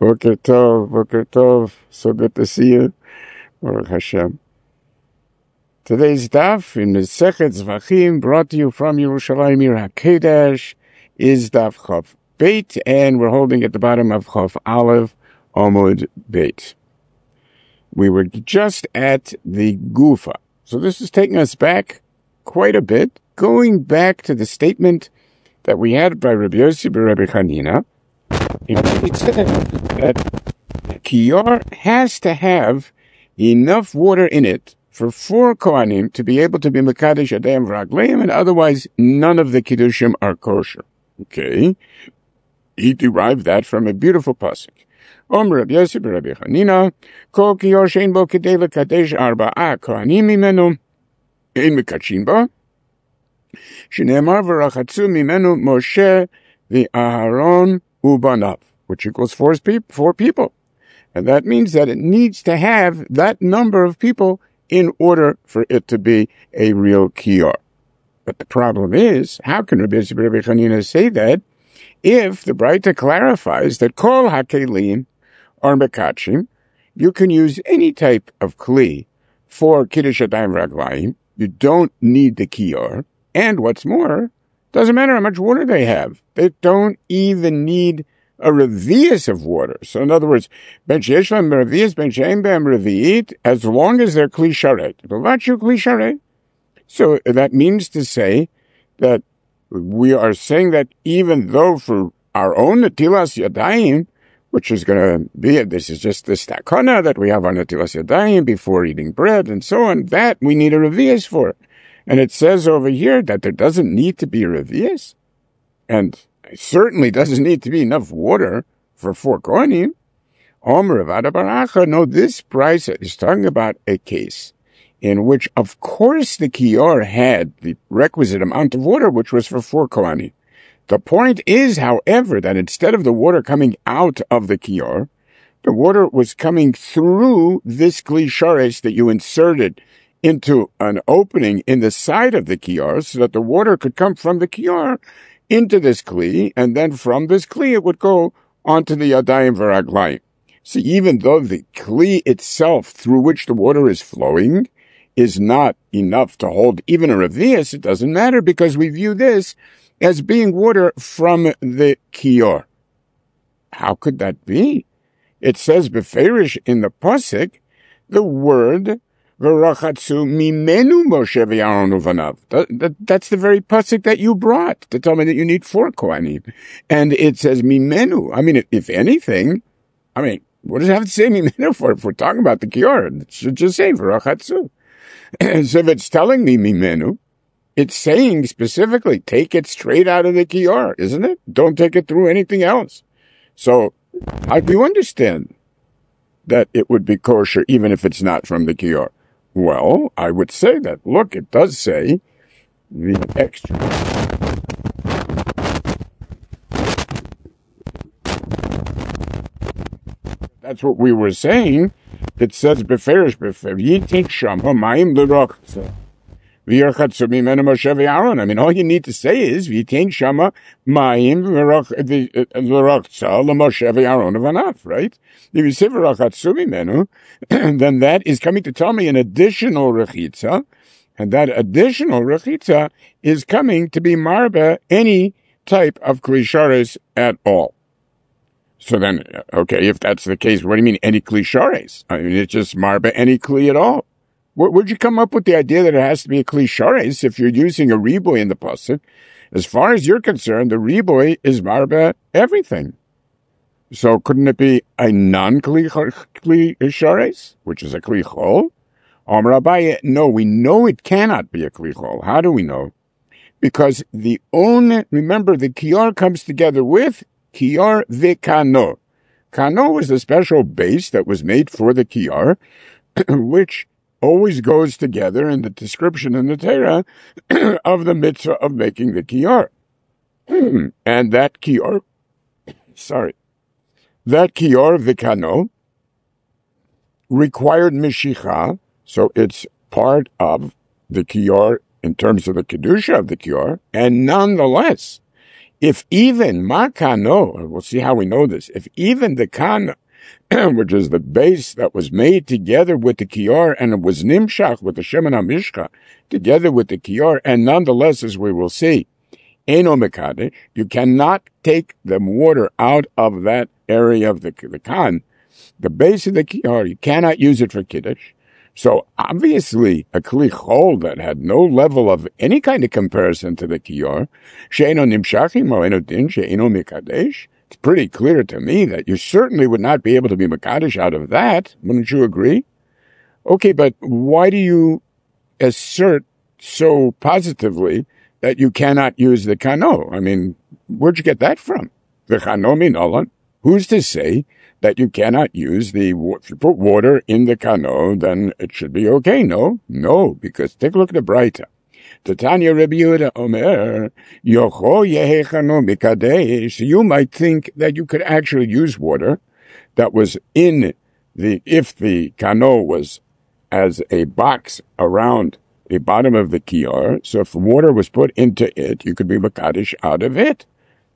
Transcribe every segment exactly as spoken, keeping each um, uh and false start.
Boker Tov, Boker Tov. So good to see you. Baruch Hashem. Today's daf in Masechet Zvachim, brought to you from Yerushalayim Ir HaKodesh, is daf Chav Beit, and we're holding at the bottom of Chav Aleph, Amud Beit. We were just at the Gufa. So this is taking us back quite a bit, going back to the statement that we had by Rabbi Yossi bar Rabbi Chanina. It said that Kior has to have enough water in it for four Kohanim to be able to be Mekadesh Adayim V'Ragleim, and otherwise none of the Kiddushim are kosher. Okay? He derived that from a beautiful pasuk. Om Rabbi Yossi bar Rabbi Chanina, Kol Kior shein bo kedei lekadesh arba'a Kohanim mimenu, ein mekadshim bo, shene'emar v'rachatzu mimenu Moshe v'Aharon ubanav, which equals four people, four people. And that means that it needs to have that number of people in order for it to be a real kior. But the problem is, how can Rabbi Yossi bar Rabbi Chanina say that if the Braita clarifies that kol hakelim are mekadshim, you can use any type of kli for kiddush adayim raglayim. You don't need the kior. And what's more, doesn't matter how much water they have. They don't even need a revius of water. So in other words, ben sheyesh lahem revius, ben she'ein behem revi'it, as long as they're kli sharet. B'vachu kli sharet. So that means to say that we are saying that even though for our own netilas yadayim, which is going to be, this is just the stakana that we have on netilas yadayim before eating bread and so on, that we need a revius for. And it says over here that there doesn't need to be a revius, and it certainly doesn't need to be enough water for four kohanim. Omer Avada Baracha, no, this price is talking about a case in which, of course, the kior had the requisite amount of water, which was for four kohanim. The point is, however, that instead of the water coming out of the kior, the water was coming through this kli shares that you inserted into an opening in the side of the kior, so that the water could come from the kior into this kli, and then from this kli it would go onto the yadayim v'raglayim. So even though the kli itself, through which the water is flowing, is not enough to hold even a revius, it doesn't matter, because we view this as being water from the kior. How could that be? It says beferish in the pasuk the word v'rachatzu mimenu Moshe v'Aaron uvanav. That, that, that's the very pasuk that you brought to tell me that you need four kohanim. And it says mimenu. I mean, if, if anything, I mean, what does it have to say mimenu for? If we're talking about the kior, it should just say v'rachatzu. So if it's telling me mimenu, it's saying specifically, take it straight out of the kior, isn't it? Don't take it through anything else. So I do understand that it would be kosher even if it's not from the kior. Well, I would say that, look, it does say the extra. That's what we were saying. It says, beferish beferish, yitik shama mayim l'rochza. V'yarchatzu mimenu Moshe v'Aaron. I mean, all you need to say is, yitik shama mayim l'rochza l'Moshe v'Aaron v'anav, right? If you say v'rachatzu mimenu, then that is coming to tell me an additional rechitza, and that additional rechitza is coming to be marba any type of kli shares at all. So then, okay, if that's the case, what do you mean any kli shares? I mean, it's just marba any kli at all. Where, where'd you come up with the idea that it has to be a kli shares if you're using a riboy in the pasuk? As far as you're concerned, the riboy is marba everything. So couldn't it be a non-kli shares, which is a kli chol? Amar Abaye, no, we know it cannot be a kli chol. How do we know? Because the own, remember, the kior comes together with kior v'kano. Kano was the special base that was made for the kior, which always goes together in the description in the Torah of the mitzvah of making the kior. And that kior, sorry, that kior v'kano required mishicha, so it's part of the kior in terms of the kedusha of the kior, and nonetheless, if even makano, we'll see how we know this, if even the kan, which is the base that was made together with the kior, and it was nimshach with the shemen hamishcha, together with the kior, and nonetheless, as we will see, eno mekadesh, you cannot take the water out of that area of the, the kan, the base of the kior, you cannot use it for kiddush. So obviously, a kli chol that had no level of any kind of comparison to the kior, she'eno nimshachim o eno din she'eno mekadesh, it's pretty clear to me that you certainly would not be able to be mekadesh out of that. Wouldn't you agree? Okay, but why do you assert so positively that you cannot use the kano? I mean, where'd you get that from? The kano minolan? Who's to say that you cannot use the, if you put water in the kano, then it should be okay? No, no, because take a look at the Braita. Tanya Rabbi Yehuda Omer, Yocho yehe kano mikadesh. You might think that you could actually use water that was in the, if the kano was as a box around the bottom of the kior, so if water was put into it, you could be mekadesh out of it.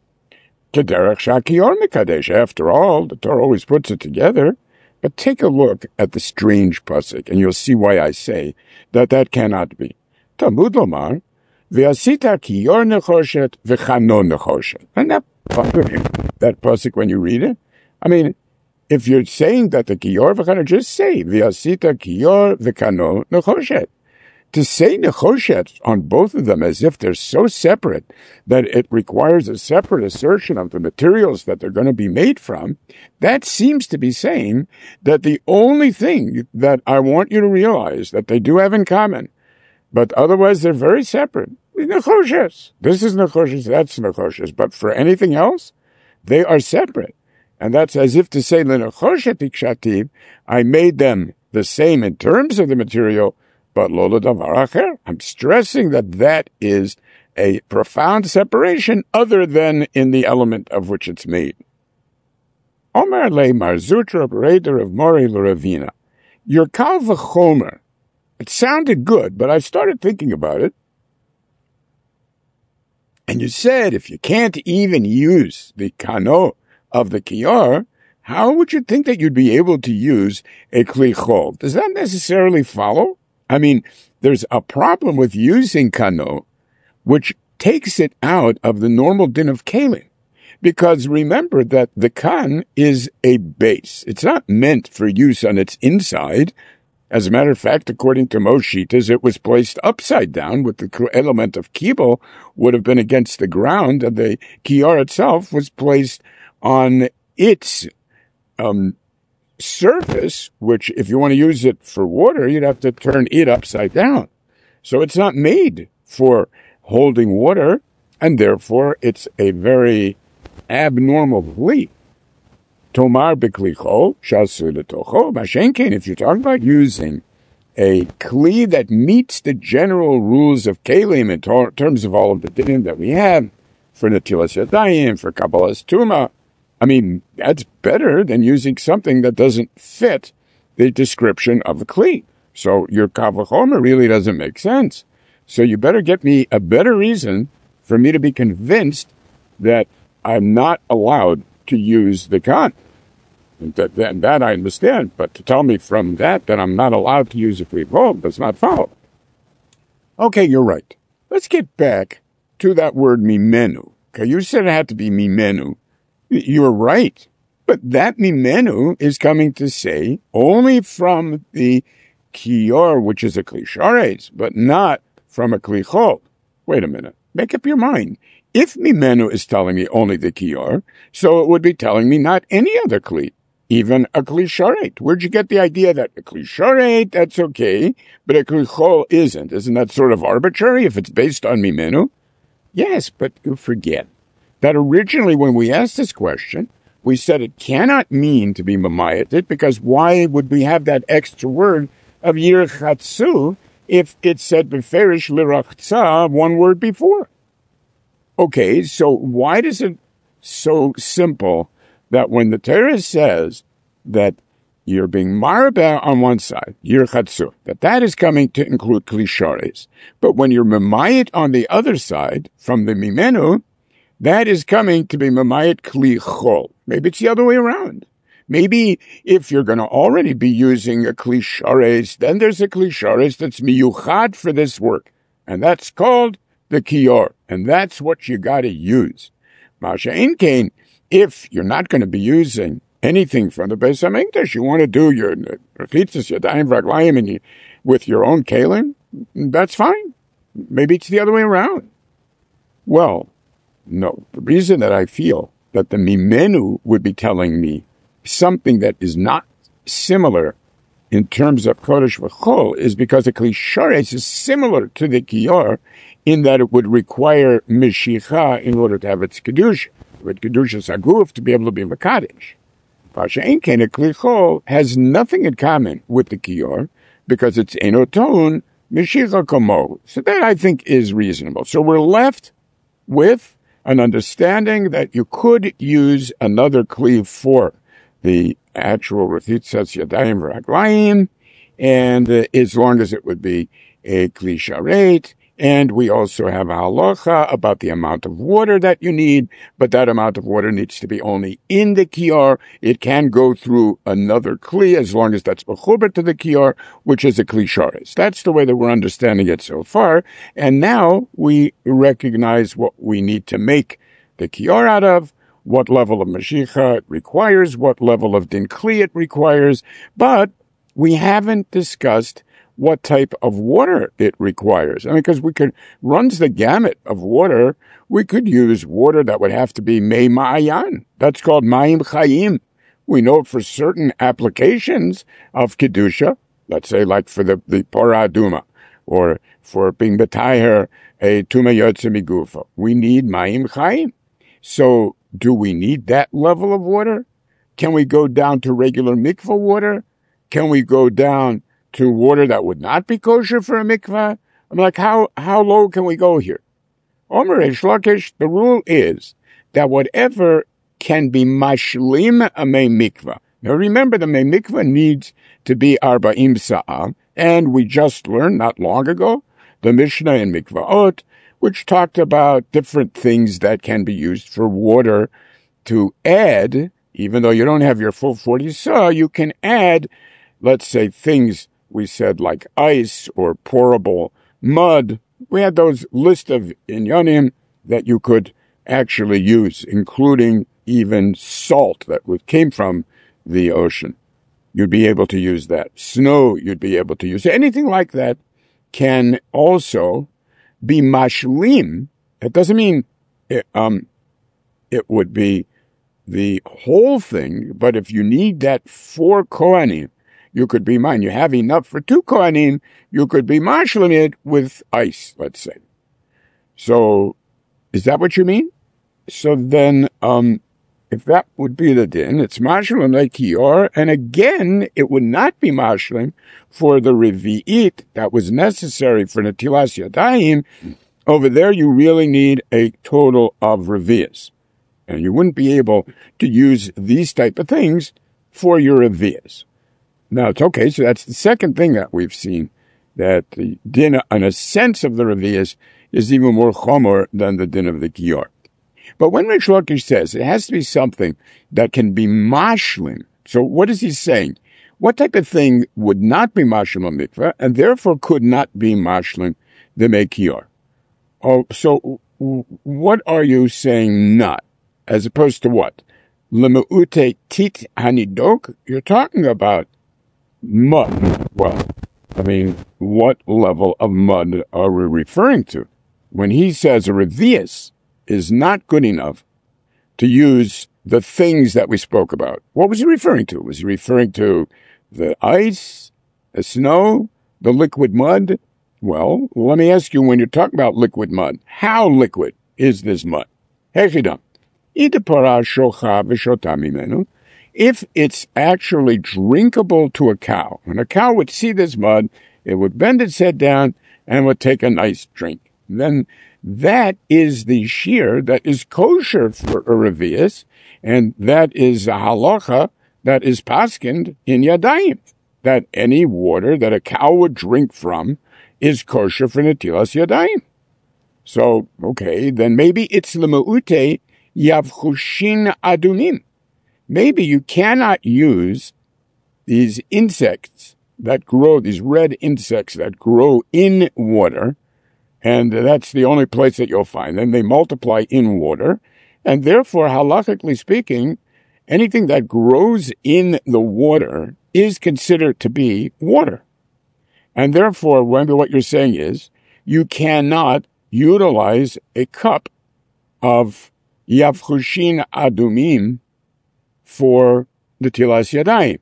Kederach shakior mekadesh. After all, the Torah always puts it together. But take a look at the strange pasuk, and you'll see why I say that that cannot be. Talmud lomar, ve'asita kior nechoshet ve'chano nechoshet. And that pasuk, that pasuk when you read it, I mean, if you're saying that the kior v'chano, just say ve'asita kior ve'chano nechoshet. To say nechoshet on both of them as if they're so separate that it requires a separate assertion of the materials that they're going to be made from, that seems to be saying that the only thing that I want you to realize that they do have in common, but otherwise they're very separate, is nechoshes. This is nechoshes, that's nechoshes. But for anything else, they are separate. And that's as if to say, lenechoshet ikshativ, I made them the same in terms of the material, but lola davar acher. I'm stressing that that is a profound separation other than in the element of which it's made. Omer le Marzutra, operator of Mori L'Ravina. Your kal v'chomer. It sounded good, but I started thinking about it. And you said if you can't even use the kano of the kior, how would you think that you'd be able to use a kli chol? Does that necessarily follow? I mean, there's a problem with using kano, which takes it out of the normal din of kalim. Because remember that the kan is a base. It's not meant for use on its inside. As a matter of fact, according to most Shitas, it was placed upside down with the element of kibble would have been against the ground, and the kior itself was placed on its um surface, which if you want to use it for water, you'd have to turn it upside down. So it's not made for holding water, and therefore it's a very abnormal kli. Tomar b'kli chol, shasu l'tocho, mashenkein, if you're talking about using a kli that meets the general rules of kelim in tor- terms of all of the dinim that we have, for netilas yadayim, for kabbalas tuma, I mean, that's better than using something that doesn't fit the description of the kli. So your kal v'chomer really doesn't make sense. So you better get me a better reason for me to be convinced that I'm not allowed to use the kan. That, that, that I understand, but to tell me from that that I'm not allowed to use a kli chol does not follow. Okay, you're right. Let's get back to that word mimenu. Okay, you said it had to be mimenu. You're right. But that mimenu is coming to say only from the kior, which is a kli sharetz, but not from a kli chol. Wait a minute. Make up your mind. If mimenu is telling me only the kior, so it would be telling me not any other kli, even a kli sharet. Where'd you get the idea that a kli sharet, that's okay, but a kli chol isn't? Isn't that sort of arbitrary if it's based on mimenu? Yes, but you forget that originally when we asked this question, we said it cannot mean to be mamayeted, because why would we have that extra word of yirchatzu if it said beferish lirachza one word before? Okay, so why is it so simple that when the Torah says that you're being marabah on one side, yirchatzu, that that is coming to include kli sharetz, but when you're mamayet on the other side, from the mimenu, that is coming to be Mamayit Kli Chol. Maybe it's the other way around. Maybe if you're going to already be using a Kli Shares, then there's a Kli Shares that's miyuchad for this work. And that's called the Kior. And that's what you got to use. Masha Inkain, if you're not going to be using anything from the Beis HaMikdash, you want to do your Rechitzas, Yadayim, Raglayim, and you, with your own Kalim, that's fine. Maybe it's the other way around. Well, no. The reason that I feel that the Mimenu would be telling me something that is not similar in terms of Kodesh V'chol is because the Kli Shares is similar to the Kior in that it would require Meshicha in order to have its Kedusha, with Kedusha Saguf to be able to be Mekadesh. Pasha Einkein, a Kli Chol has nothing in common with the Kior because it's Enoton Meshicha Komo. So that I think is reasonable. So we're left with an understanding that you could use another Kli for the actual Rechitzas Yadayim Raglayim, and uh, as long as it would be a Kli Sharet. And we also have a halacha about the amount of water that you need, but that amount of water needs to be only in the Kior. It can go through another Kli as long as that's mechuber to the Kior, which is a Kli Shares. That's the way that we're understanding it so far. And now we recognize what we need to make the Kior out of, what level of Mashiach it requires, what level of Din Kli it requires, but we haven't discussed what type of water it requires. I mean, because we could, runs the gamut of water, we could use water that would have to be Mei Ma'ayan. That's called Ma'im Chayim. We know for certain applications of Kedusha, let's say like for the, the Porah Aduma, or for being B'tayher, a Tuma Yotze Migufa. We need Ma'im Chayim. So, do we need that level of water? Can we go down to regular mikvah water? Can we go down to water that would not be kosher for a mikvah? I'm like, how, how low can we go here? Omer Reish Lakish, the rule is that whatever can be mashlim a mei mikvah. Now remember, the mei mikvah needs to be arba'im sa'ah, and we just learned not long ago the Mishnah in Mikvaot, which talked about different things that can be used for water to add, even though you don't have your full forty saw, you can add, let's say, things we said like ice or pourable mud. We had those list of inyanim that you could actually use, including even salt that came from the ocean. You'd be able to use that. Snow, you'd be able to use. Anything like that can also be mashlim. It doesn't mean it, um, it would be the whole thing, but if you need that for Kohanim, you could be mine. You have enough for two Kohanim, you could be mashlim it with ice, let's say. So, is that what you mean? So then, um, if that would be the din, it's mashlim like Kior, and again, it would not be mashlim for the revi'it that was necessary for Netilas Yadayim. Over there, you really need a total of revi'as. And you wouldn't be able to use these type of things for your revi'as. Now, it's okay, so that's the second thing that we've seen, that the din, in a sense of the revi'as, is even more chomer than the din of the Kior. But when Reish Lakish says it has to be something that can be mashlim, so what is he saying? What type of thing would not be mashlim a mikveh, and therefore could not be mashlim the mekior? Oh, so what are you saying not, as opposed to what? Lemeute tit hanidok? You're talking about mud. Well, I mean, what level of mud are we referring to? When he says a revi'as is not good enough to use the things that we spoke about, what was he referring to? Was he referring to the ice, the snow, the liquid mud? Well, let me ask you, when you're talking about liquid mud, how liquid is this mud? Hechidam. If it's actually drinkable to a cow, and a cow would see this mud, it would bend its head down and would take a nice drink. Then that is the shear that is kosher for a revi'as, and that is a halacha that is paskind in Yadayim, that any water that a cow would drink from is kosher for Netilas Yadayim. So, okay, then maybe it's lemeute yavchushin adumim. Maybe you cannot use these insects that grow, these red insects that grow in water, and that's the only place that you'll find them. They multiply in water, and therefore, halachically speaking, anything that grows in the water is considered to be water. And therefore, remember what you're saying is, you cannot utilize a cup of yavchushin adumim for the tilas yadayim.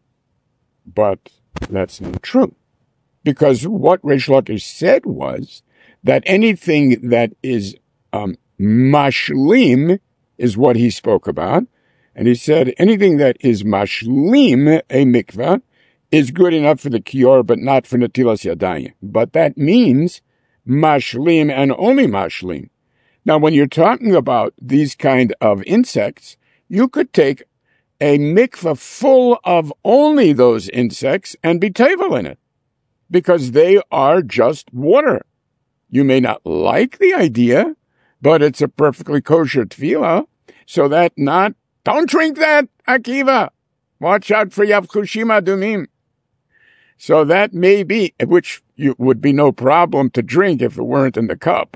But that's not true. Because what Reish Lakish said was that anything that is um, mashlim is what he spoke about. And he said anything that is mashlim, a mikveh, is good enough for the kior, but not for netilas yadayim. But that means mashlim and only mashlim. Now, when you're talking about these kind of insects, you could take a mikveh full of only those insects and be tevel in it, because they are just water. You may not like the idea, but it's a perfectly kosher tefillah, so that not, don't drink that, Akiva. Watch out for yavchushim adumim. So that may be, which you, would be no problem to drink if it weren't in the cup.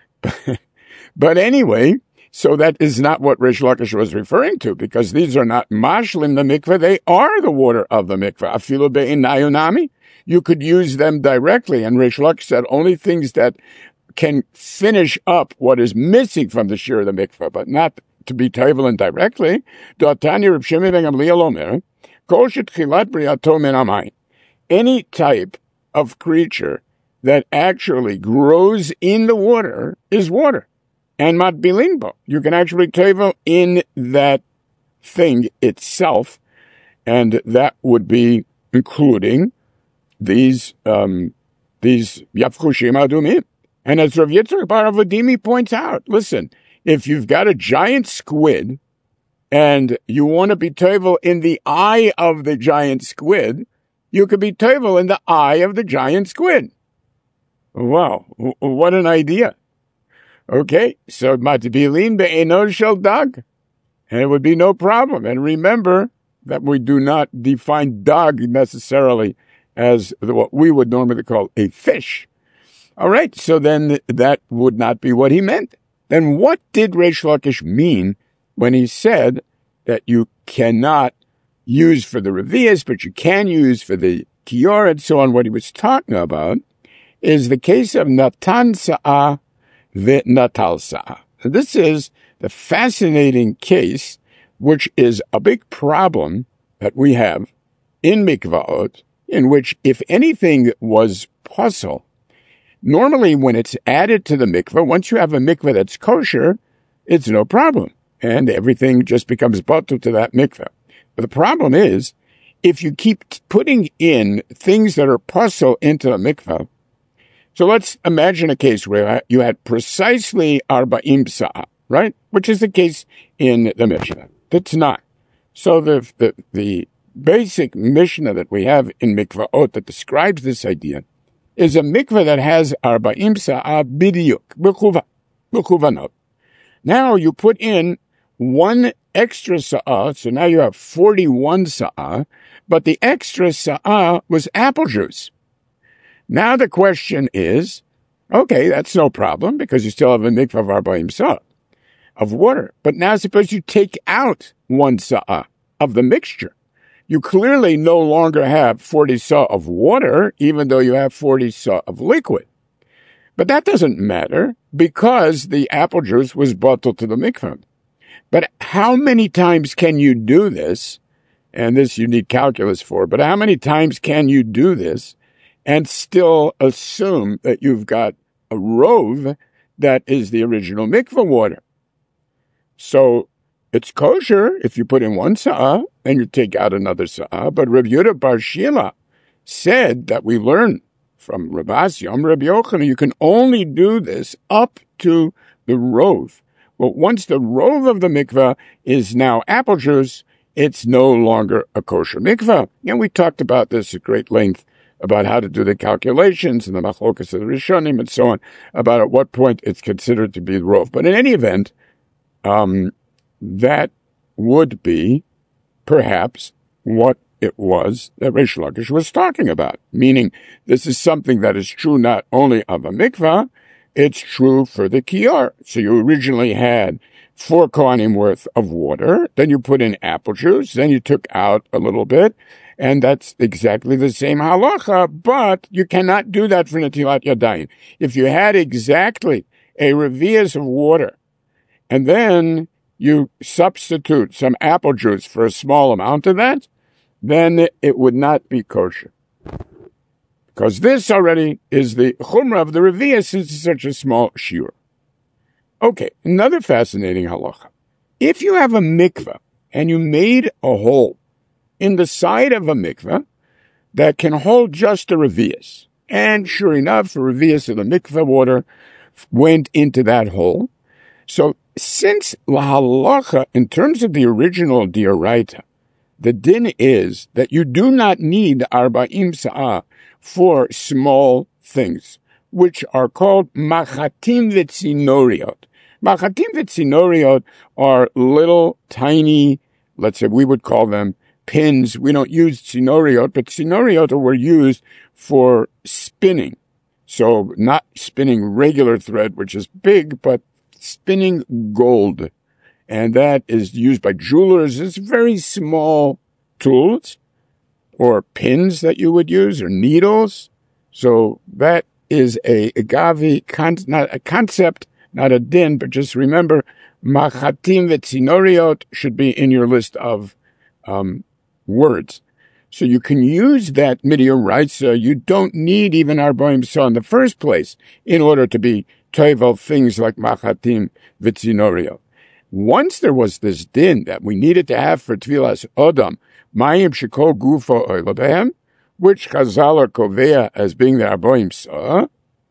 But anyway, so that is not what Reish Lakish was referring to, because these are not mashlim the mikveh, they are the water of the mikveh. Afilu be'in nayunami. You could use them directly, and Reish Lakish said only things that can finish up what is missing from the shir of the mikveh, but not to be tevel directly. D'atani Reb Shimon ben Gamliel omer, kol shetchilat briato min hamayim. Any type of creature that actually grows in the water is water. And matbilin bo. You can actually tevel in that thing itself, and that would be including these um, these yavchushim adumim. And as Rav Yitzchak bar Avodimi points out, listen, if you've got a giant squid and you want to be tevel in the eye of the giant squid, you could be tevel in the eye of the giant squid. Wow, what an idea. Okay, so matbilin be'enor shel dag, and it would be no problem. And remember that we do not define dag necessarily as the, what we would normally call a fish. All right, so then that would not be what he meant. Then what did Reish Lakish mean when he said that you cannot use for the revius, but you can use for the kior and so on? What he was talking about is the case of natan sa'ah v'natal sa'ah. This is the fascinating case, which is a big problem that we have in mikvaot, in which if anything was puzzle, normally when it's added to the mikveh, once you have a mikveh that's kosher, it's no problem, and everything just becomes batul to that mikveh. But the problem is, if you keep putting in things that are puzzle into the mikveh, so let's imagine a case where you had precisely arba'im sa'ah, right? Which is the case in the Mishnah. That's not. So the, the, the basic Mishnah that we have in mikvaot that describes this idea is a mikveh that has arba'im sa'ah bidiyuk, b'chuvanot. Now you put in one extra sa'ah, so now you have forty-one sa'ah, but the extra sa'ah was apple juice. Now the question is, okay, that's no problem because you still have a mikveh of arba'im sa'ah of water. But now suppose you take out one sa'ah of the mixture. You clearly no longer have forty sa'ah of water, even though you have forty sa'ah of liquid. But that doesn't matter because the apple juice was batul to the mikveh. But how many times can you do this? And this you need calculus for, but how many times can you do this and still assume that you've got a rove that is the original mikveh water? So it's kosher if you put in one sa'ah and you take out another sa'ah. But Rabbi Yehuda bar Shila said that we learn from Rav Asyam, Rabbi Yochanan, you can only do this up to the rove. Well, once the rove of the mikveh is now apple juice, it's no longer a kosher mikveh. And we talked about this at great length about how to do the calculations and the machlokas of the Rishonim and so on, about at what point it's considered to be the rov. But in any event, um, that would be perhaps what it was that Reish Lakish was talking about, meaning this is something that is true not only of a mikvah, it's true for the kiyar. So you originally had four kohanim worth of water, then you put in apple juice, then you took out a little bit, and that's exactly the same halacha, but you cannot do that for Netilat Yadayim. If you had exactly a revias of water, and then you substitute some apple juice for a small amount of that, then it would not be kosher. Because this already is the chumrah of the revias since it's such a small shiur. Okay, another fascinating halacha. If you have a mikveh and you made a hole in the side of a mikveh that can hold just a revias, and sure enough, the revias of the mikveh water went into that hole. So since la halacha, in terms of the original dioraita, the din is that you do not need arba'im sa'ah for small things, which are called machatim v'tzinoriot. Machatim v'tzinoriot are little tiny, let's say we would call them pins. We don't use tzinoriot, but tzinoriot were used for spinning. So not spinning regular thread, which is big, but spinning gold. And that is used by jewelers. It's very small tools or pins that you would use or needles. So that is a gavi, con- not a concept, not a din, but just remember, machatim v'tzinoriot should be in your list of um, words. So you can use that midioraisa. You don't need even arboim sa in the first place in order to be toivel things like machatim v'tzinoriot. Once there was this din that we needed to have for Tvilas Odam, Mayim Shekol Gufo Oilabehem, which Chazal are kovea as being the Arboim Sa.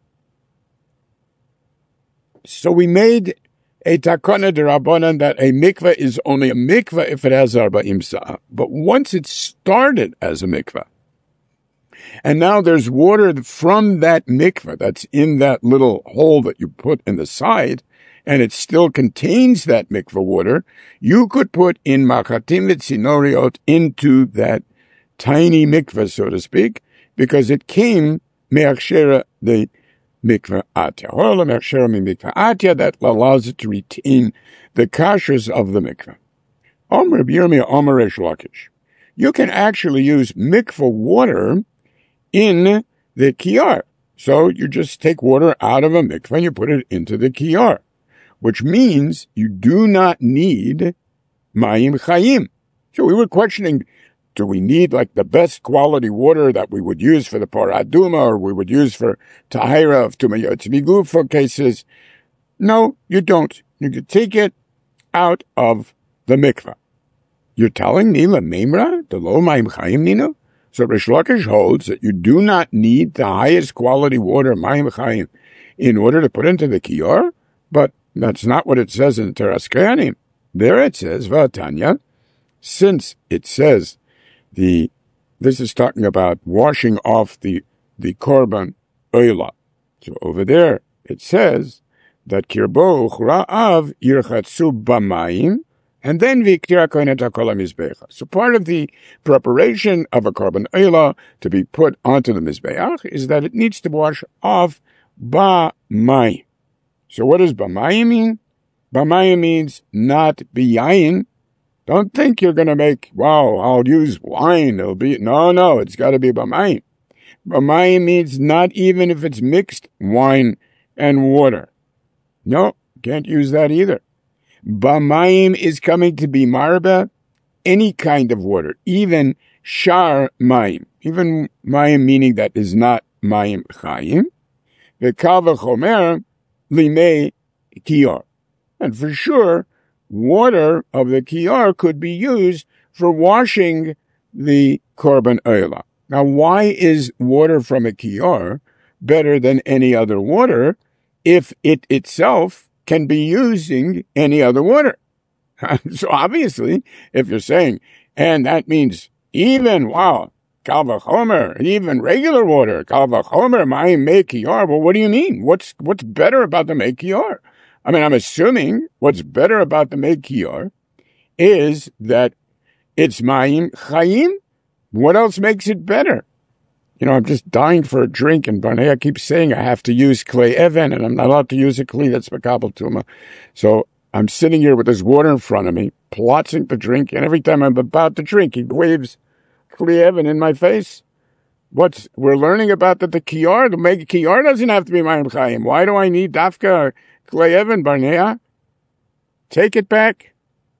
So we made a takana de Rabbanan that a mikveh is only a mikveh if it has Arboim Sa. But once it started as a mikveh, and now there's water from that mikveh that's in that little hole that you put in the side, and it still contains that mikveh water, you could put in machatim v'tzinoriot into that tiny mikveh, so to speak, because it came me'achshera the mikveh atya. Hola me'achshera mikveh atya, that allows it to retain the kashrus of the mikveh. Omer Rabbi Yirmiyah Omer Reish Lakish. You can actually use mikveh water in the kiyar. So you just take water out of a mikveh and you put it into the kiyar, which means you do not need mayim chayim. So we were questioning, do we need like the best quality water that we would use for the paraduma or we would use for tahira of tumayot migufo cases? No, you don't. You can take it out of the mikveh. You're telling me la memra, the lo mayim chayim nino? So Reish Lakish holds that you do not need the highest quality water, mayim chayim, in order to put into the kiyar, but that's not what it says in Teras Kohanim. There it says, V'atanya, since it says the, this is talking about washing off the, the korban oila. So over there, it says that kirbo uchra'av yirchatzu b'mayim, and then v'iktir ha'kohen et hakol ha'mizbeach. So part of the preparation of a korban oila to be put onto the mizbeach is that it needs to wash off b'mayim. So what does b'mayim mean? B'mayim means not b'yayin. Don't think you're going to make, wow, I'll use wine. It'll be, no, no, it's got to be b'mayim. B'mayim means not even if it's mixed wine and water. No, can't use that either. B'mayim is coming to be marba, any kind of water, even shar mayim, even mayim meaning that is not mayim chayim. V'kal v'chomer, limei kiyar. And for sure, water of the kiyar could be used for washing the korban oila. Now, why is water from a kiyar better than any other water if it itself can be using any other water? So obviously, if you're saying, and that means even, wow, Kal v'chomer, even regular water. Kal v'chomer, mayim mei kiyar. Well, what do you mean? What's what's better about the mei kiyar? I mean, I'm assuming what's better about the mei kiyar is that it's mayim chayim. What else makes it better? You know, I'm just dying for a drink, and Barnea keeps saying I have to use clay even, and I'm not allowed to use a clay that's makabel tuma. So I'm sitting here with this water in front of me, plotting to drink, and every time I'm about to drink, he waves clay even in my face. What's we're learning about that the kiyar, the mega kiyar doesn't have to be mayim chayim. Why do I need dafka clay even, Barnea? Take it back.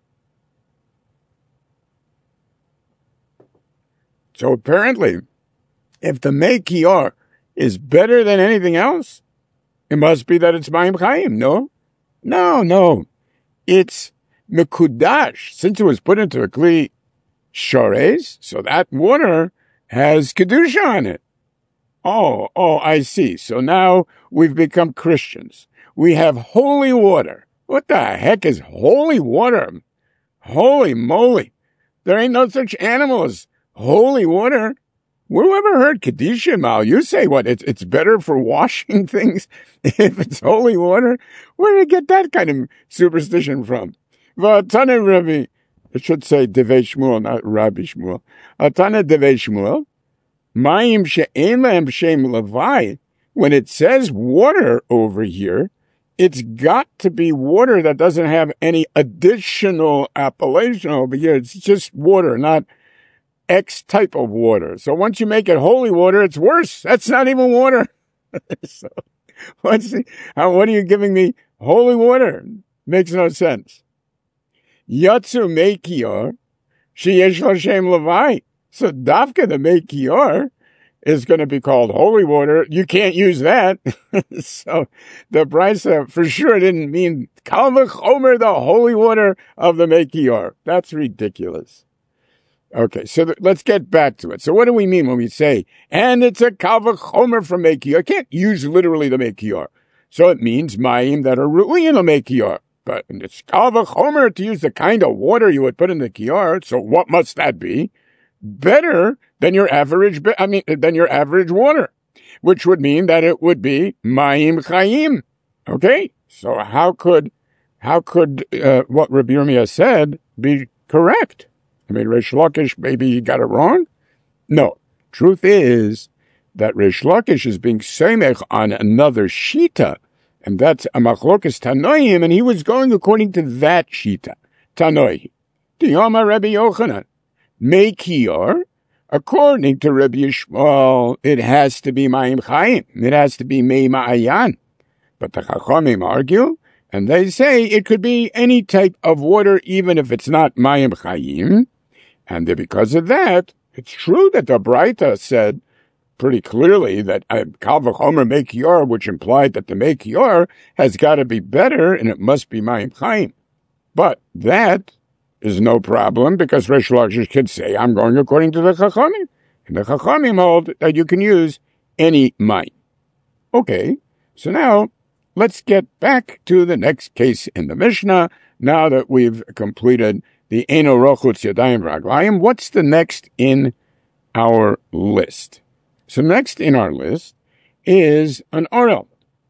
So apparently, if the mei kiyar is better than anything else, it must be that it's mayim chayim, no? No, no. It's mekudash. Since it was put into a kli shores, so that water has kedusha on it. Oh, oh, I see. So now we've become Christians. We have holy water. What the heck is holy water? Holy moly. There ain't no such animal as holy water. Whoever heard Kedusha, Mal? You say what? It's it's better for washing things if it's holy water? Where did you get that kind of superstition from? V'atane Rabbi, it should say Devei Shmuel, not Rabbi Shmuel. Atane Devei Shmuel, Mayim she'en lehem shem levai. When it says water over here, it's got to be water that doesn't have any additional appellation over here. It's just water, not X type of water. So once you make it holy water, it's worse. That's not even water. So what's the, how, what are you giving me? Holy water. Makes no sense. Yatsu mei kiyar, sheyesh lo shem levai. So dafka the mei kiyar is going to be called holy water. You can't use that. So the brisa for sure didn't mean kal v'chomer, the holy water of the mei kiyar. That's ridiculous. Okay, so th- let's get back to it. So what do we mean when we say, and it's a kal v'chomer from mei kiyar? I can't use literally the mei kiyar. So it means mayim that are ru'uyin the mei kiyar. But it's kal v'chomer to use the kind of water you would put in the kiyar. So what must that be? Better than your average, I mean, than your average water, which would mean that it would be mayim chayim. Okay, so how could, how could uh, what Rabbi Yirmiyah said be correct? I mean, Reish Lakish, maybe he got it wrong? No. Truth is that Reish Lakish is being semech on another shita, and that's a machlokas tanoim, and he was going according to that shita. Tanoi. Diyama Rabbi Yochanan. Mei kiyar, according to Rabbi Yishmael, it has to be mayim chayim. It has to be mei ma'ayan. But the Chachamim argue, and they say it could be any type of water, even if it's not mayim chayim. And because of that, it's true that the Braita said pretty clearly that kal v'chomer mei kiyar, which implied that the mei kiyar has got to be better, and it must be mayim chayim. But that is no problem, because Reish Lakish could say, I'm going according to the Chachamim. And the Chachamim hold that you can use any mayim. Okay, so now let's get back to the next case in the Mishnah, now that we've completed the Eino Rochutz Yadayim Raglayim. What's the next in our list? So next in our list is an orel.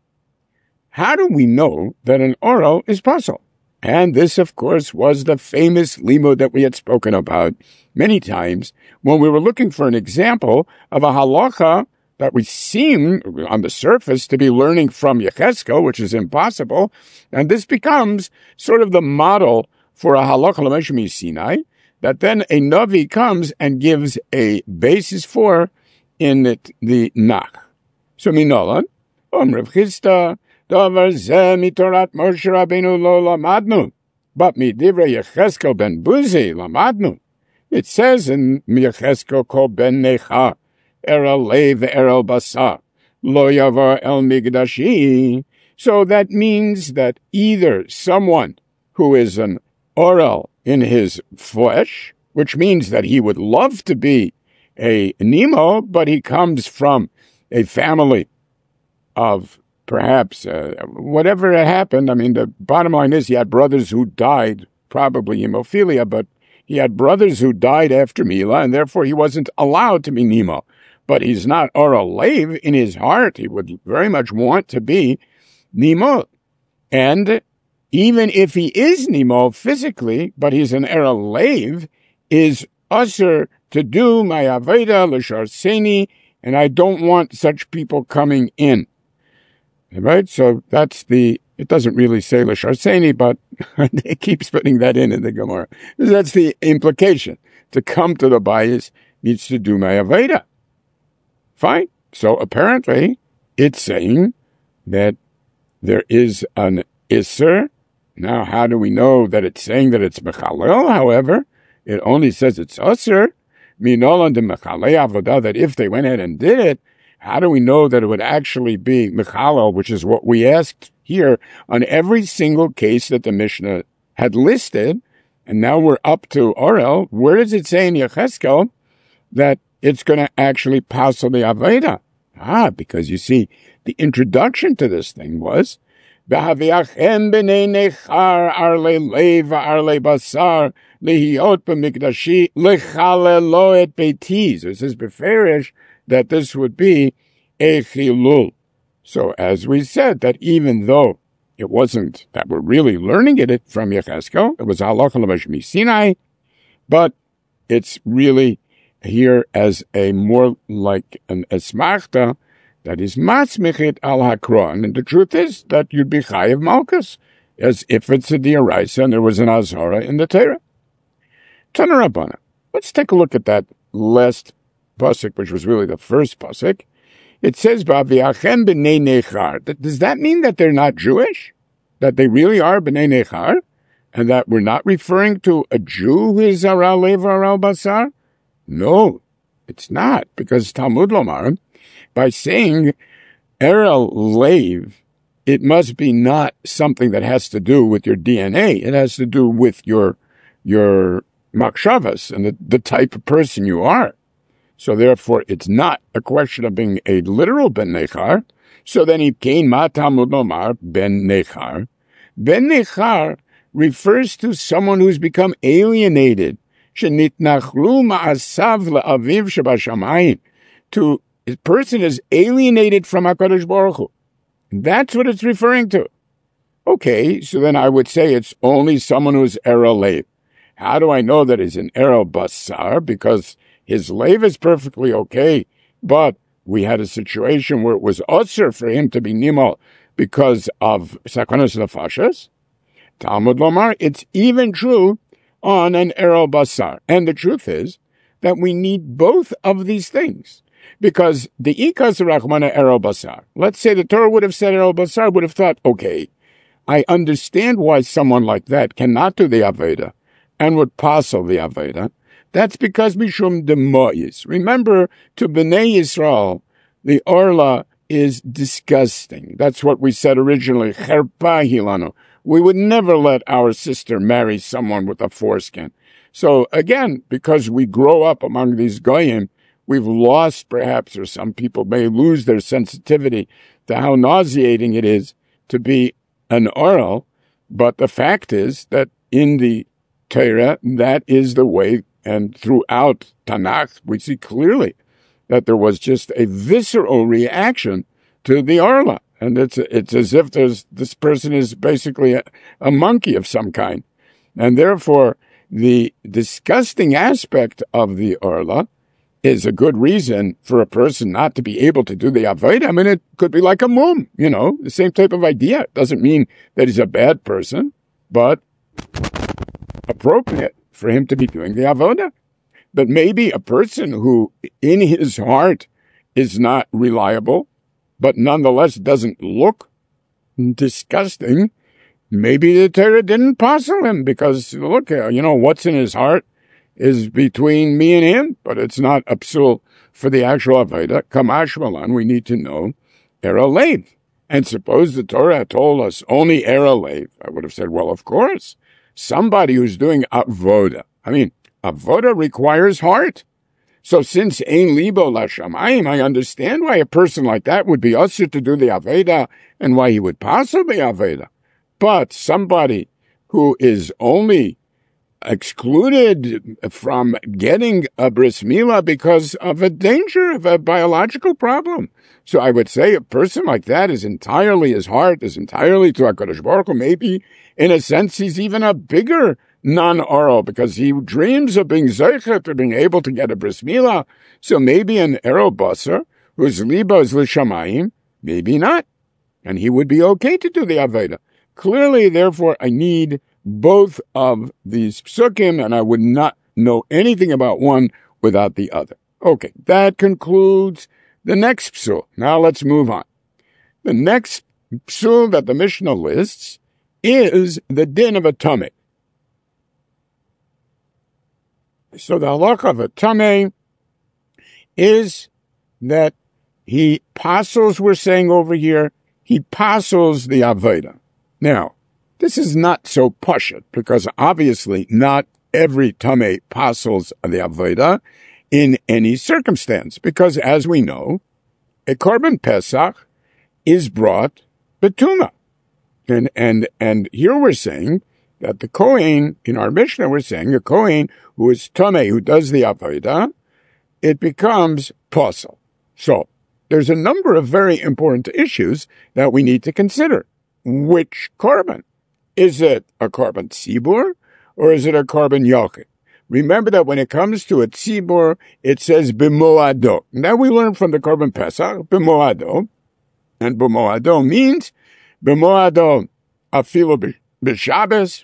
How do we know that an orel is puzzle? And this, of course, was the famous limud that we had spoken about many times when we were looking for an example of a halacha that we seem on the surface to be learning from Yechezkel, which is impossible. And this becomes sort of the model for a halacha l'moshe Sinai that then a Navi comes and gives a basis for in it, the Nach. So minolan, Om Rav Chisda, davar zeh mitorat Moshe Rabbeinu lo lamadnu, but midivrei Yechezkel ben Buzi lamadnu. It says in Yechezkel kol ben Necha, Erel lev erel basar, lo yavar el migdashi. So that means that either someone who is an orel in his flesh, which means that he would love to be a Nemo, but he comes from a family of perhaps uh, whatever had happened. I mean, the bottom line is he had brothers who died, probably hemophilia, but He had brothers who died after Mila, and therefore he wasn't allowed to be Nimo. But he's not Oral Lev in his heart. He would very much want to be Nimo. And even if he is Nimo physically, but he's an Oral Lev, is usher to do my Aveda l'sharseni, and I don't want such people coming in. Right? So that's the, it doesn't really say l'sharseni, but it keeps putting that in in the Gemara. That's the implication. To come to the bayis needs to do my Aveda. Fine. So apparently it's saying that there is an Isser. Now, how do we know that it's saying that it's Mechalel? However, it only says it's Usser. Minolan de Mechalei Avodah, that if they went ahead and did it, how do we know that it would actually be Mechalel, which is what we asked here on every single case that the Mishnah had listed? And now we're up to Orel. Where does it say in Yecheskel that it's going to actually pass on the Aveda? Ah, because you see, the introduction to this thing was, V'haviachem b'nei nechar arle lev arle basar lihiot b'mikdashi lechalelo et beiti. So it says beferish that this would be a chilul. So as we said, that even though it wasn't that we're really learning it from Yecheskel, it was halacha l'mashmi Sinai, but it's really here as a more like an esmachta that is matzmichit al hakron. And the truth is that you'd be chayiv malchus, as if it's a diaraisa and there was an azara in the Torah. Tana Rabbana. Let's take a look at that last pasuk, which was really the first pasuk. It says, "Ba'aviachem b'nei nechar." Does that mean that they're not Jewish? That they really are b'nei nechar? And that we're not referring to a Jew who is aral lev aral basar? No, it's not, because Talmud Lomar, by saying Erel Lev, it must be not something that has to do with your D N A. It has to do with your your makshavas and the, the type of person you are. So therefore, it's not a question of being a literal ben nechar. So then he came ma Talmud Lomar ben nechar. Ben nechar refers to someone who's become alienated. Shenitnachlu ma'asav la'aviv shebashamayim. To a person is alienated from HaKadosh Baruch Hu. That's what it's referring to. Okay, so then I would say it's only someone who's Erel Lev. How do I know that he's an Erel Basar? Because his Lev is perfectly okay, but we had a situation where it was Osir for him to be Nimol because of Sakonas Nefashos. Talmud Lomar, it's even true on an Erel Basar. And the truth is that we need both of these things. Because the Ikas Rachmana Erel Basar, let's say the Torah would have said Erel Basar, would have thought, okay, I understand why someone like that cannot do the Aveda and would passel the Aveda. That's because Mishum Demoyis. Remember, to Bnei Yisrael, the Orla is disgusting. That's what we said originally. Cherpa Hilano. We would never let our sister marry someone with a foreskin. So again, because we grow up among these goyim, we've lost perhaps, or some people may lose their sensitivity to how nauseating it is to be an oral. But the fact is that in the Torah, that is the way, and throughout Tanakh, we see clearly that there was just a visceral reaction to the orla. And it's it's as if there's this person is basically a, a monkey of some kind. And therefore, the disgusting aspect of the orla is a good reason for a person not to be able to do the avodah. I mean, it could be like a mum, you know, the same type of idea. It doesn't mean that he's a bad person, but appropriate for him to be doing the avodah. But maybe a person who in his heart is not reliable, but nonetheless doesn't look disgusting, maybe the Torah didn't passel him because, look, you know, what's in his heart is between me and him, but it's not a psul for the actual Aveda. Kamash Malan, we need to know Erel Lev. And suppose the Torah had told us only Erel Lev. I would have said, well, of course, somebody who's doing Avoda. I mean, Avoda requires heart. So since Ein Libo Lashamayim, I understand why a person like that would be usher to do the Aveda and why he would possibly Aveda. But somebody who is only excluded from getting a bris milah because of a danger of a biological problem. So I would say a person like that is entirely, his heart is entirely to HaKadosh Baruch Hu. Maybe in a sense he's even a bigger non-oral because he dreams of being zeichet, of being able to get a bris milah. So maybe an ero basar whose liba is l'shamayim, maybe not. And he would be okay to do the Aveda. Clearly, therefore, I need both of these psukim, and I would not know anything about one without the other. Okay, that concludes the next psul. Now let's move on. The next psul that the Mishnah lists is the din of a tameh. So the halacha of a tameh is that he passes, we're saying over here, he passes the Aveda. Now, this is not so pashut, because obviously not every tameh passes the Aveda in any circumstance, because as we know, a korban pesach is brought betuma. And, and, and here we're saying that the Kohen, in our Mishnah, we're saying a Kohen who is tameh, who does the Aveda, it becomes pasal. So, there's a number of very important issues that we need to consider. Which korban? Is it a korban tzibur or is it a korban yachid? Remember that when it comes to a tzibur, it says b'moado. Now we learn from the korban pesach, b'moado. And b'moado means b'moado afilu b'shabbos.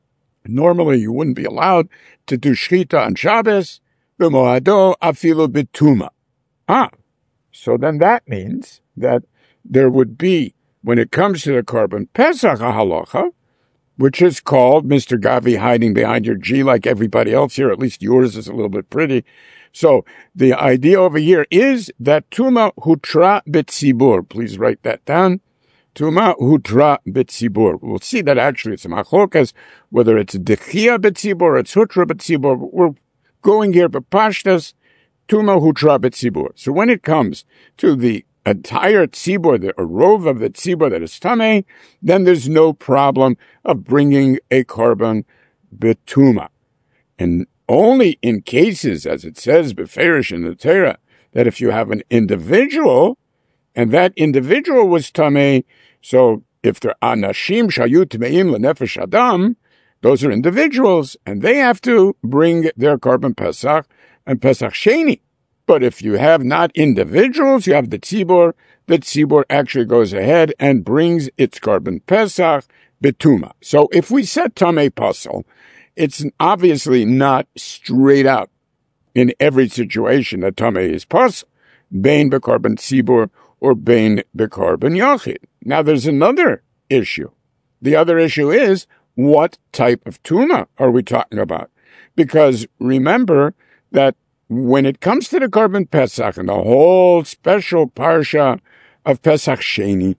Normally you wouldn't be allowed to do shchita on Shabbos. B'moado afilu b'tuma. Ah. So then that means that there would be, when it comes to the korban pesach halacha, which is called, Mister Gavi hiding behind your G like everybody else here, at least yours is a little bit pretty. So the idea over here is that tuma hutra b'tzibur. Please write that down. Tuma hutra b'tzibur. We'll see that actually it's a machlokas, whether it's dechia b'tzibur or it's hutra b'tzibur. We're going here b'pashtas. Tuma hutra b'tzibur. So when it comes to the entire tzibur, the rov of the tzibur that is tameh, then there's no problem of bringing a korban betuma. And only in cases, as it says beferish in the Torah, that if you have an individual, and that individual was tameh, so if they're anashim shayu tmeim lenefesh adam, those are individuals, and they have to bring their korban pesach and Pesach Sheni. But if you have not individuals, you have the tzibur, the tzibur actually goes ahead and brings its korban Pesach betuma. So if we set tameh pasal, it's obviously not straight out in every situation that tameh is pasal, bein bekorban tzibur or bein bekorban yachid. Now there's another issue. The other issue is, what type of tuma are we talking about? Because remember that when it comes to the korban Pesach and the whole special parsha of Pesach Sheni,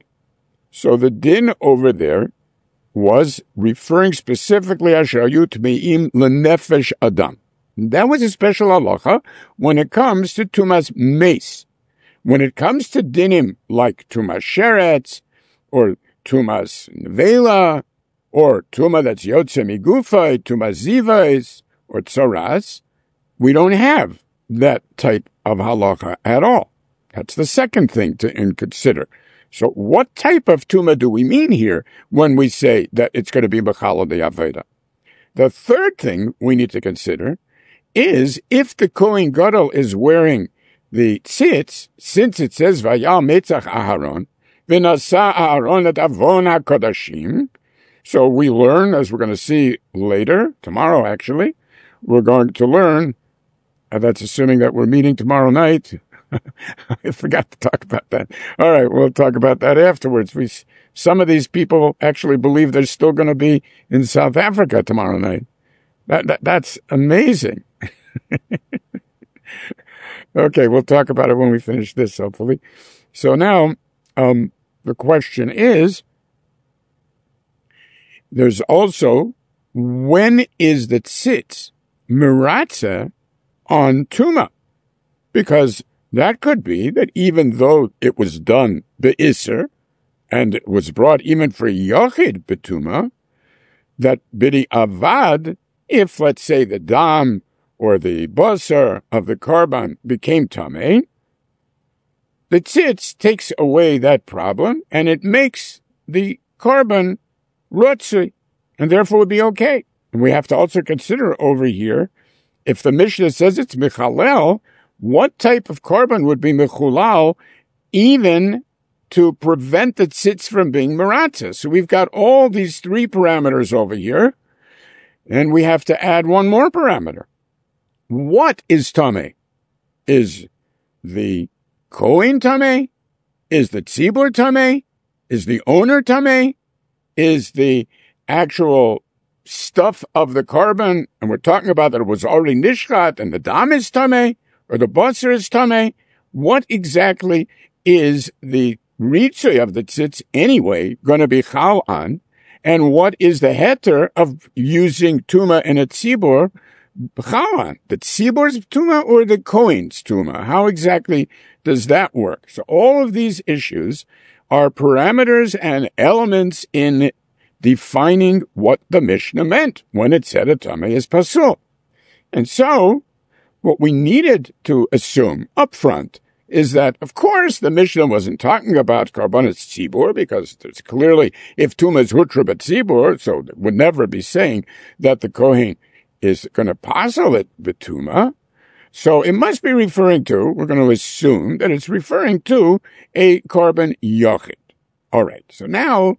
so the din over there was referring specifically Asher Hayu Tmeim Lenefesh Adam. That was a special halacha when it comes to Tumas Meis. When it comes to dinim like Tumas Sheretz or Tumas Nevela or Tuma that's Yotze Migufay, Tumas Zivais or Tzoras, we don't have that type of halacha at all. That's the second thing to consider. So what type of tuma do we mean here when we say that it's going to be B'chala de Aveda? The third thing we need to consider is if the Kohen Gadol is wearing the tzitz, since it says Vayal Metzach Aharon, V'nasa Aharon et Avon HaKodashim, so we learn, as we're going to see later, tomorrow actually, we're going to learn, and that's assuming that we're meeting tomorrow night. I forgot to talk about that. All right, we'll talk about that afterwards. We, some of these people actually believe they're still going to be in South Africa tomorrow night. That, that that's amazing. Okay, we'll talk about it when we finish this, hopefully. So now, um, the question is, there's also, when is the tzitz miratza on tuma? Because that could be that even though it was done be'isser, and it was brought even for yachid betuma, that bidi avad, if, let's say, the dam or the basar of the korban became tameh, the tzitz takes away that problem, and it makes the korban rotzui, and therefore would be okay. And we have to also consider over here, if the Mishnah says it's mechalel, what type of korban would be mechulal, even to prevent the tzitz from being meratzah? So we've got all these three parameters over here, and we have to add one more parameter. What is tameh? Is the Kohen tameh? Is the tzibur tameh? Is the owner tameh? Is the actual stuff of the korban, and we're talking about that it was already nishchat, and the dam is tameh, or the basar is tameh? What exactly is the ritzui of the tzitz anyway going to be chal on? And what is the heter of using tuma in a tzibur chal on? The tzibur's tuma or the kohen's tuma? How exactly does that work? So all of these issues are parameters and elements in defining what the Mishnah meant when it said a tameh is pasul. And so what we needed to assume up front is that, of course, the Mishnah wasn't talking about karbanos tzibur, because there's clearly, if tuma is hutra b'tzibur, so it would never be saying that the kohen is going to pasul it b'tuma. So it must be referring to, we're going to assume that it's referring to a korban yochid. All right, so now,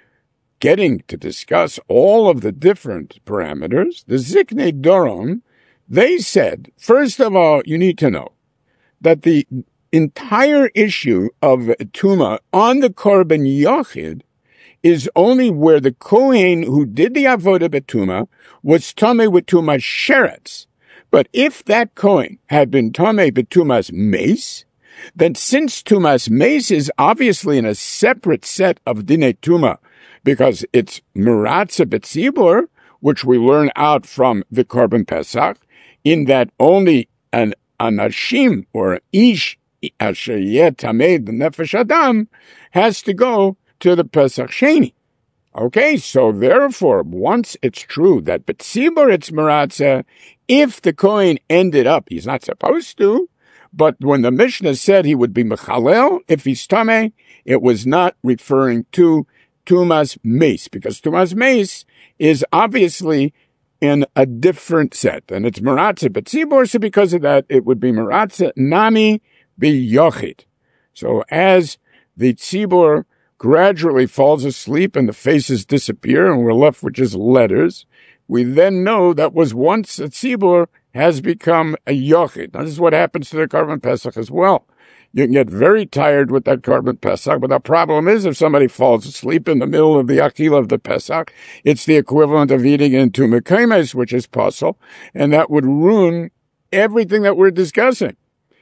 getting to discuss all of the different parameters, the Ziknei Doron, they said, first of all, you need to know that the entire issue of tuma on the korban yochid is only where the kohen who did the avodah betuma was tameh with tumas sheretz. But if that kohen had been tameh betumas meis, then since tumas meis is obviously in a separate set of dinei tuma, because it's meratzah betzibur, which we learn out from the korban pesach, in that only an anashim or ish asher yeh tameh the nefesh adam has to go to the pesach sheni. Okay, so therefore, once it's true that betzibur it's meratzah, if the kohen ended up, he's not supposed to, but when the Mishnah said he would be mechalel if he's tameh, it was not referring to tumas meis, because tumas meis is obviously in a different set, and it's meratzah betzibur, so because of that, it would be meratzah nami biyochid. So as the tzibur gradually falls asleep and the faces disappear and we're left with just letters, we then know that was once a tzibur has become a yochid. Now, this is what happens to the korban pesach as well. You can get very tired with that korban pesach, but the problem is if somebody falls asleep in the middle of the akila of the pesach, it's the equivalent of eating into mekaymes, which is pasul, and that would ruin everything that we're discussing.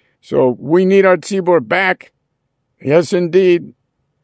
So we need our tzibur back. Yes, indeed.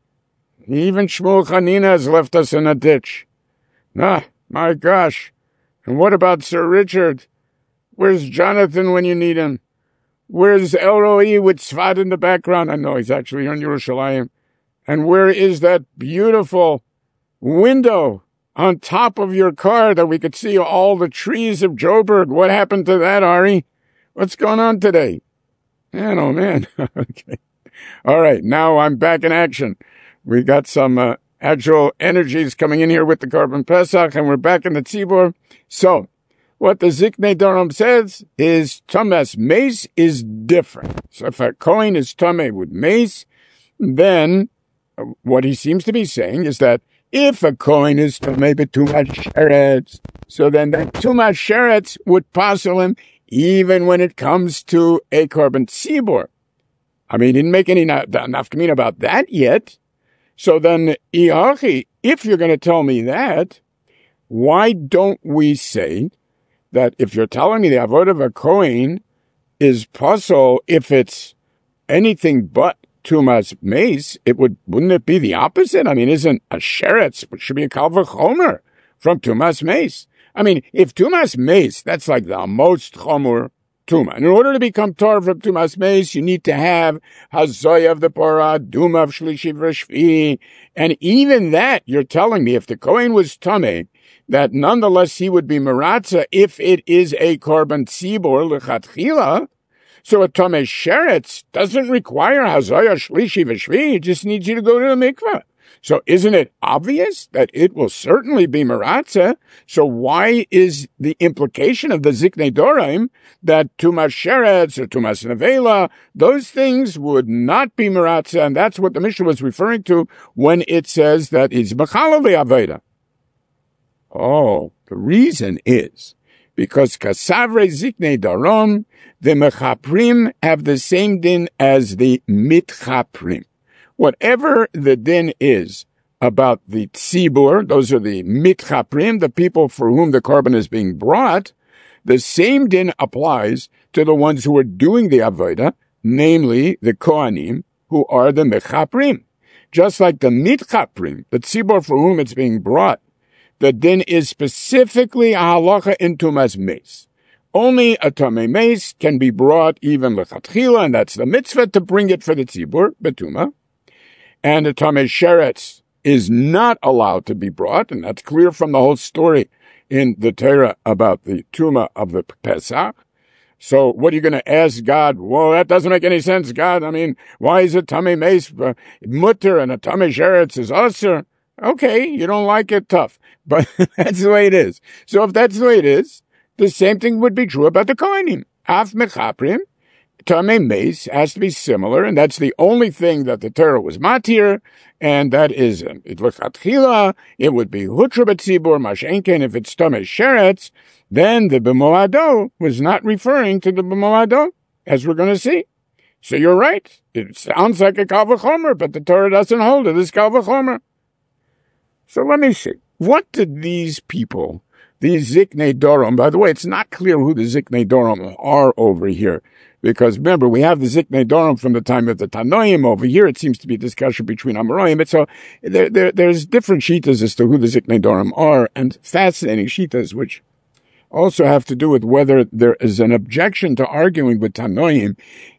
Even Shmuel Chanina has left us in a ditch. Ah, my gosh. And what about Sir Richard? Where's Jonathan when you need him? Where's Elroi with Tzfat in the background? I know he's actually here in Yerushalayim. And where is that beautiful window on top of your car that we could see all the trees of Joburg? What happened to that, Ari? What's going on today? Man, oh man. Okay. All right, now I'm back in action. We got some uh, actual energies coming in here with the korban pesach, and we're back in the tzibur. So, what the Ziknei Doron says is tumas meis is different. So if a kohen is tameh with meis, then uh, what he seems to be saying is that if a kohen is tameh betumas sheretz, so then that tumas sheretz would pasul him even when it comes to a korban tzibur. I mean, he didn't make any nafkamina about that yet. So then, Iachi, if you're going to tell me that, why don't we say that if you're telling me the avodah of a kohen is pasul, if it's anything but tumas meis, it would, wouldn't it be the opposite? I mean, isn't a sheretz, which should be a kal v'chomer from tumas meis? I mean, if tumas meis, that's like the most chomer tuma. And in order to become tar from tumas meis, you need to have hazoy of the parah, duma of shlishi v'shvi, and even that, you're telling me, if the kohen was tameh, that nonetheless he would be Maratza if it is a Korban Tzibor L'chatchila. So a Tomei Sheretz doesn't require Hazaya Shlishi V'Shvi. It just needs you to go to the mikveh. So isn't it obvious that it will certainly be Maratza? So why is the implication of the Ziknei Doraim that Tumas Sheretz or Tumas Nevela, those things would not be Maratza? And that's what the Mishnah was referring to when it says that it's Mechalal Aveda. Oh, the reason is because Kasavre Ziknei Darom, the Mechaprim have the same din as the Mitchaprim. Whatever the din is about the tzibur, those are the mitchaprim, the people for whom the korban is being brought, the same din applies to the ones who are doing the avodah, namely the kohanim, who are the mechaprim. Just like the mitchaprim, the tzibur for whom it's being brought, the din is specifically a halacha in tumas meis. Only a tamei meis can be brought even lechatchila, and that's the mitzvah to bring it for the tzibur, betuma. And a Tomei Sheretz is not allowed to be brought, and that's clear from the whole story in the Torah about the Tuma of the Pesach. So what are you going to ask God? Well, that doesn't make any sense, God. I mean, why is a Tomei Meis uh, mutter and a Tomei Sheretz is usher? Okay, you don't like it, tough. But that's the way it is. So if that's the way it is, the same thing would be true about the Kohanim. Af Mechaprim. Tamei Meis has to be similar, and that's the only thing that the Torah was matir, and that is it lechatchila. It would be hutra b'tzibur mashenken. If it's Tamei Sheretz, then the b'moado was not referring to the b'moado, as we're going to see. So you're right. It sounds like a kal v'chomer, but the Torah doesn't hold it as kal v'chomer. So let me see. What did these people, these Ziknei Dorom, by the way, it's not clear who the Ziknei Dorom are over here. Because remember, we have the Ziknei Dorom from the time of the Tanoim. Over here, it seems to be a discussion between Amoraim. But so there, there, there's different shitas as to who the Ziknei Dorom are, and fascinating shitas, which also have to do with whether there is an objection to arguing with Tanoim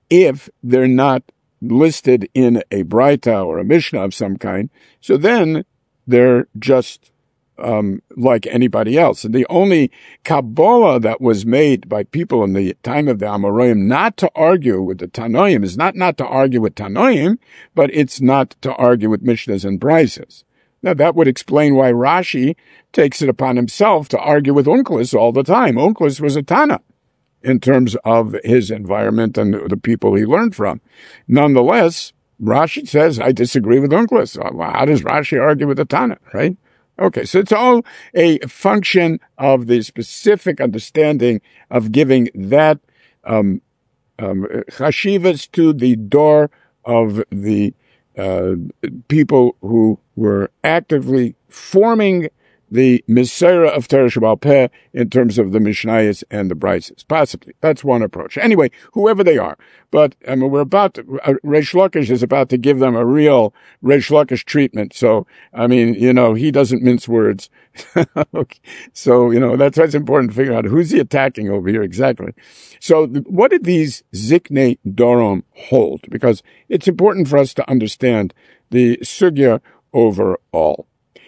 if they're not listed in a Braita or a Mishnah of some kind. So then they're just Um, like anybody else. And the only Kabbalah that was made by people in the time of the Amoraim not to argue with the Tanoim is not not to argue with Tanoim, but it's not to argue with Mishnahs and Brises. Now that would explain why Rashi takes it upon himself to argue with Unclus all the time. Unclus was a Tana in terms of his environment and the people he learned from. Nonetheless, Rashi says, I disagree with Unclus. Well, how does Rashi argue with the Tana, right? Okay, so it's all a function of the specific understanding of giving that um, um, chashivas to the door of the uh, people who were actively forming the Mesorah of Torah Sheba'al Peh in terms of the Mishnayos and the Brises. Possibly. That's one approach. Anyway, whoever they are. But I mean, we're about to, uh, Reish Lakish is about to give them a real Reish Lakish treatment. So, I mean, you know, he doesn't mince words. Okay. So, you know, that's why it's important to figure out who's he attacking over here exactly. So what did these Ziknei Dorom hold? Because it's important for us to understand the sugya overall.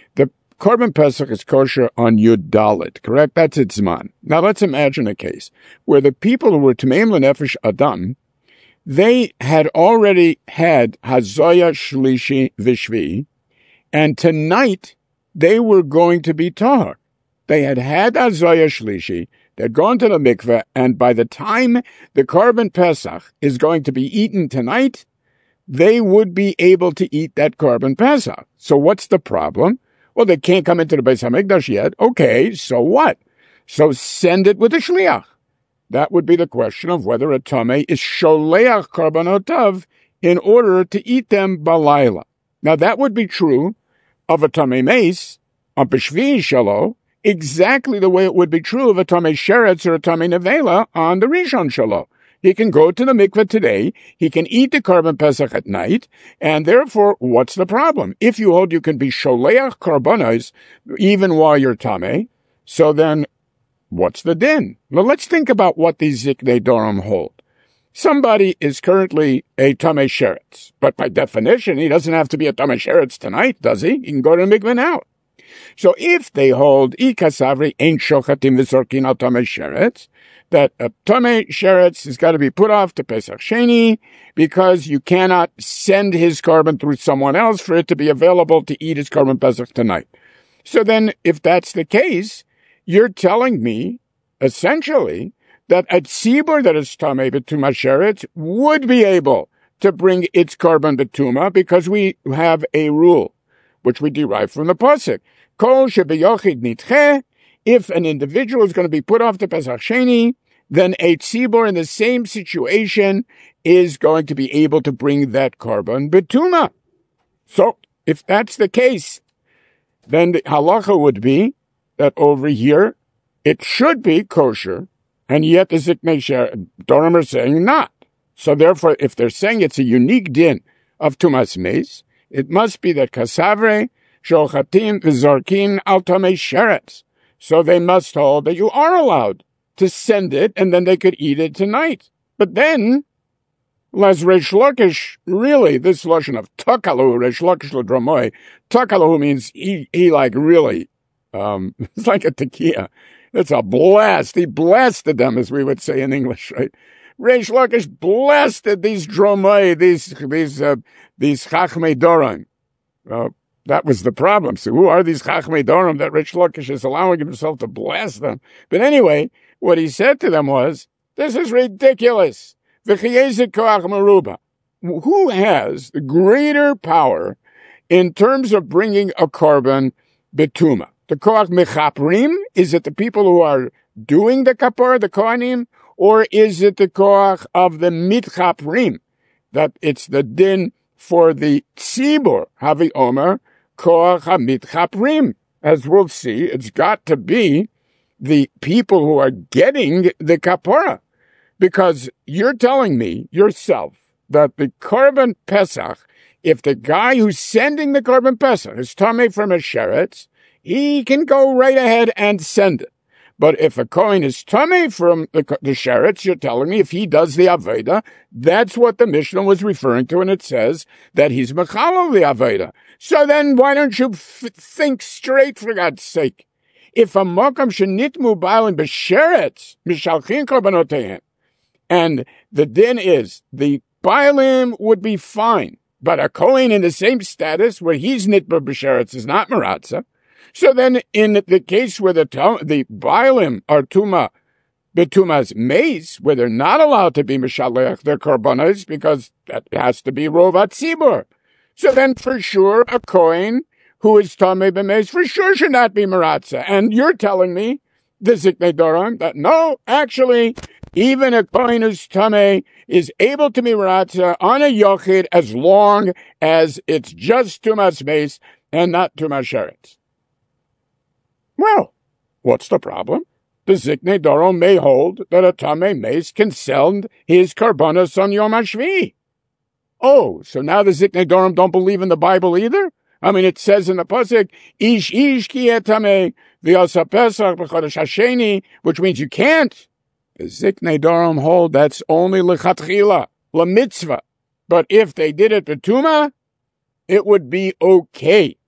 Korban Pesach is kosher on Yud Dalet, correct? That's its man. Now let's imagine a case where the people who were Tameim L'Nefesh Adam, they had already had Hazoya Shlishi Vishvi, and tonight they were going to be Tahor. They had had Hazoya Shlishi, they'd gone to the mikveh, and by the time the Korban Pesach is going to be eaten tonight, they would be able to eat that Korban Pesach. So what's the problem? Well, they can't come into the Beis HaMikdash yet. Okay, so what? So send it with a shliach. That would be the question of whether a tamei is sholeach karbanotav in order to eat them balayla. Now, that would be true of a tamei meis on B'Shvi Shalo, exactly the way it would be true of a tamei sheretz or a tamei nevela on the Rishon Shalo. He can go to the mikveh today, he can eat the Korban Pesach at night, and therefore, what's the problem? If you hold you can be sholeach karbanos even while you're tamei, so then what's the din? Well, let's think about what these Ziknei Dorom hold. Somebody is currently a tamei sheretz, but by definition, he doesn't have to be a tamei sheretz tonight, does he? He can go to the mikveh now. So if they hold ikasavri ain't shochatim v'zorkin al tamei sheretz, that a tamei sheretz has got to be put off to Pesach Sheni because you cannot send his korban through someone else for it to be available to eat his korban Pesach tonight. So then, if that's the case, you're telling me essentially that a tzibur that is tamei b'tumah sheretz would be able to bring its korban b'tumah because we have a rule which we derive from the pasuk. Kol shebeyochid nitche, if an individual is going to be put off to Pesach Sheni, then a tzibur in the same situation is going to be able to bring that korban b'tumah. So, if that's the case, then the halacha would be that over here it should be kosher, and yet the Ziknei Dorim are saying not. So therefore, if they're saying it's a unique din of Tumas Meis, it must be that kasavre, shochatim, v'zorkin, al tamei sheretz. So they must hold that you are allowed to send it, and then they could eat it tonight. But then, Les Reish Lakish, really, this lashon of takalahu, Reish Lakish l'dramoi, takalahu means he, he like really, um, it's like a tekiah. It's a blast. He blasted them, as we would say in English, right? Reish Lakish blasted these dromai, these, these, uh, these chachmei dorim. Uh, that was the problem. So who are these chachmei dorim that Reish Lakish is allowing himself to blast them? But anyway, what he said to them was, this is ridiculous. Who has the greater power in terms of bringing a korban betuma? The koach mechaprim? Is it the people who are doing the kapara, the kohanim? Or is it the koach of the mitchaprim? That it's the din for the tzibur, havi omer, koach ha-mitchaprim. As we'll see, it's got to be the people who are getting the kapara. Because you're telling me yourself that the korban pesach, if the guy who's sending the korban pesach is tamei from a sheretz, he can go right ahead and send it. But if a kohen is tamei from the, the sheretz, you're telling me if he does the aveda, that's what the Mishnah was referring to, and it says that he's mechalal the aveda. So then why don't you f- think straight, for God's sake? If a mokam shenitmu ba'alim b'sheretz, mishalchin korbanoteihem, and the din is, the Baalim would be fine, but a Kohen in the same status where he's Nitba B'Sheretz is not Maratza. So then in the case where the, the Baalim are Tuma, Betuma's Meis, where they're not allowed to be Mishalech, their Korbanos, because that has to be Rovat Tzibur. So then for sure a Kohen who is Tamei B'Meis for sure should not be Maratza. And you're telling me, the Ziknei Dorim, that no, actually, even a kohen who's tamei is able to be maratza on a yochid as long as it's just tumas meis and not tumas sheretz. Well, what's the problem? The Ziknei Dorim may hold that a tamei meis can send his karbanos on Yom HaShvi. Oh, so now the Ziknei Dorim don't believe in the Bible either? I mean, it says in the pasuk, "Ish ish ki etamei v'yasa pesach b'chodesh hasheni," which means you can't. The Ziknei Dorim hold that's only lechatchila, la mitzvah. But if they did it betuma, it would be okay.